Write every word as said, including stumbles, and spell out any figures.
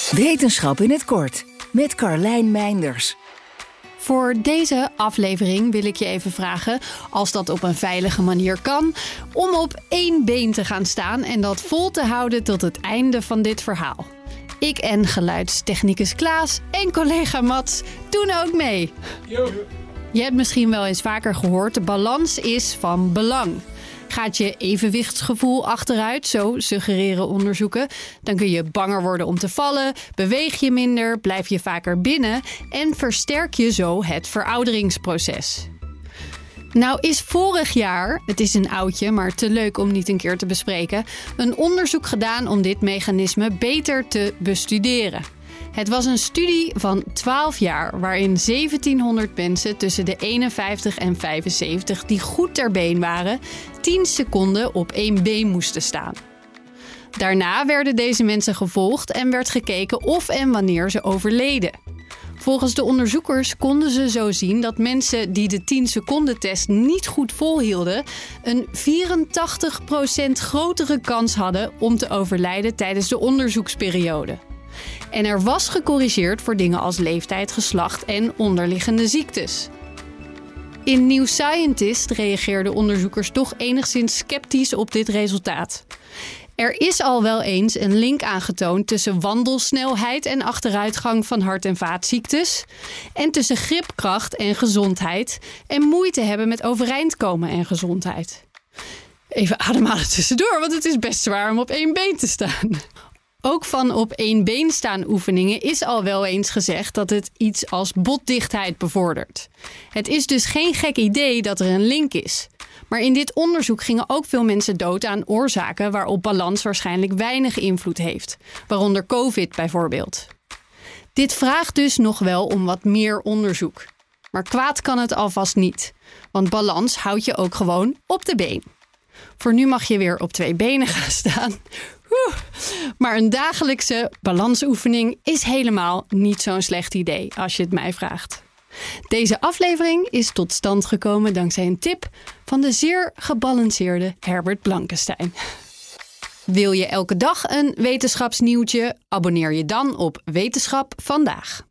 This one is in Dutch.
Wetenschap in het kort met Carlijn Meinders. Voor deze aflevering wil ik je even vragen, als dat op een veilige manier kan, om op één been te gaan staan en dat vol te houden tot het einde van dit verhaal. Ik en geluidstechnicus Klaas en collega Mats doen ook mee. Yo. Je hebt misschien wel eens vaker gehoord, de balans is van belang. Gaat je evenwichtsgevoel achteruit, zo suggereren onderzoeken, dan kun je banger worden om te vallen, beweeg je minder, blijf je vaker binnen en versterk je zo het verouderingsproces. Nou is vorig jaar, het is een oudje, maar te leuk om niet een keer te bespreken, een onderzoek gedaan om dit mechanisme beter te bestuderen. Het was een studie van twaalf jaar waarin zeventienhonderd mensen tussen de eenenvijftig en vijfenzeventig die goed ter been waren, tien seconden op één been moesten staan. Daarna werden deze mensen gevolgd en werd gekeken of en wanneer ze overleden. Volgens de onderzoekers konden ze zo zien dat mensen die de tien seconden test niet goed volhielden, een vierentachtig procent grotere kans hadden om te overlijden tijdens de onderzoeksperiode. En er was gecorrigeerd voor dingen als leeftijd, geslacht en onderliggende ziektes. In New Scientist reageerden onderzoekers toch enigszins sceptisch op dit resultaat. Er is al wel eens een link aangetoond tussen wandelsnelheid en achteruitgang van hart- en vaatziektes, en tussen gripkracht en gezondheid en moeite hebben met overeind komen en gezondheid. Even ademhalen tussendoor, want het is best zwaar om op één been te staan. Ook van op één been staan oefeningen is al wel eens gezegd dat het iets als botdichtheid bevordert. Het is dus geen gek idee dat er een link is. Maar in dit onderzoek gingen ook veel mensen dood aan oorzaken waarop balans waarschijnlijk weinig invloed heeft. Waaronder COVID bijvoorbeeld. Dit vraagt dus nog wel om wat meer onderzoek. Maar kwaad kan het alvast niet. Want balans houdt je ook gewoon op de been. Voor nu mag je weer op twee benen gaan staan. Oeh. Maar een dagelijkse balansoefening is helemaal niet zo'n slecht idee als je het mij vraagt. Deze aflevering is tot stand gekomen dankzij een tip van de zeer gebalanceerde Herbert Blankenstein. Wil je elke dag een wetenschapsnieuwtje? Abonneer je dan op Wetenschap Vandaag.